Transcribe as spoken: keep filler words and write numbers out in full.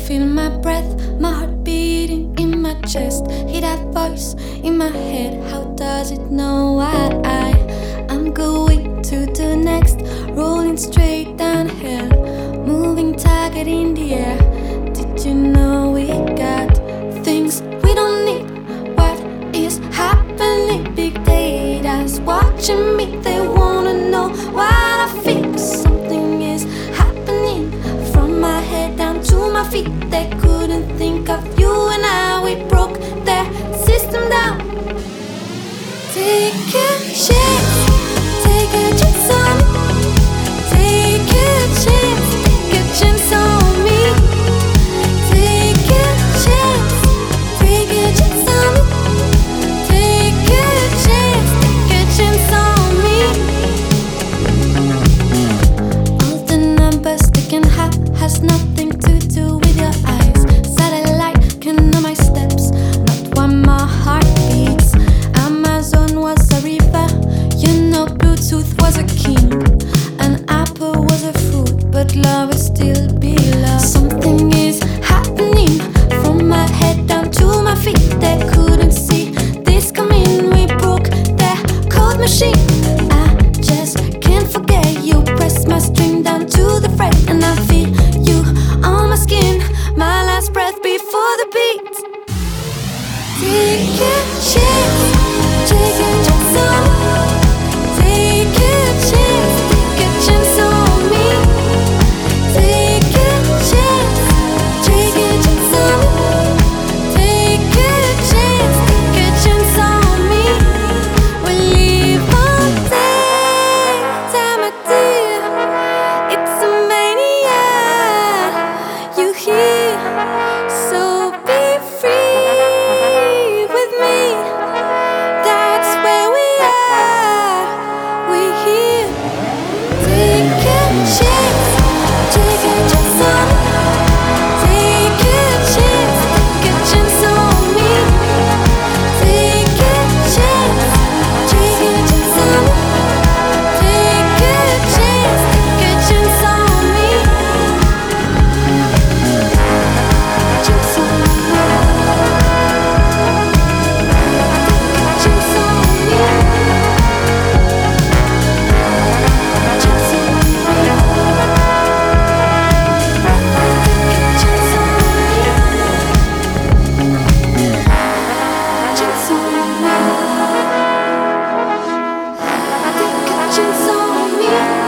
feel my breath, my heart beating in my chest. Hear that voice in my head, how does it know why I I'm going to the next, rolling straight downhill, moving target in the air. Did you know we got things we don't need? What is happening? Big data's watching me, they wanna know what I feel. Something is happening from my head down to my feet. They couldn't think of you and I, we broke their system down. Take a chance, take a chance on me. Take a chance, take a chance on me. Take a chance, take a chance on me. Take a chance, take a chance on me. All the numbers they can have has nothing to do with your eyes. Satellite can know my steps, not why my heart beats. Amazon was a river, you know Bluetooth was a king, and Apple was a fruit, but love will still be love. Something is happening from my head down to my feet. They couldn't see this coming, we broke their code machine. I just can't forget you, press my string down to the fret, and I feel you on my skin, my last breath before the beat. Take a chance, take a chance on me. Take a chance, take a chance on me. Take a chance, take a chance on me. Take a chance, take a chance on me. We live on time, my dear. It's a mania, you hear? So be free with me. That's where we are. We here. Take a chance, take a chance on me. Take a chance, take a chance on me. Take a chance, take a chance on me. Take a chance, take a chance on me. Chance on me. Chance on me. Chance on me. Chance on me. Chance on me. Take a chance on me.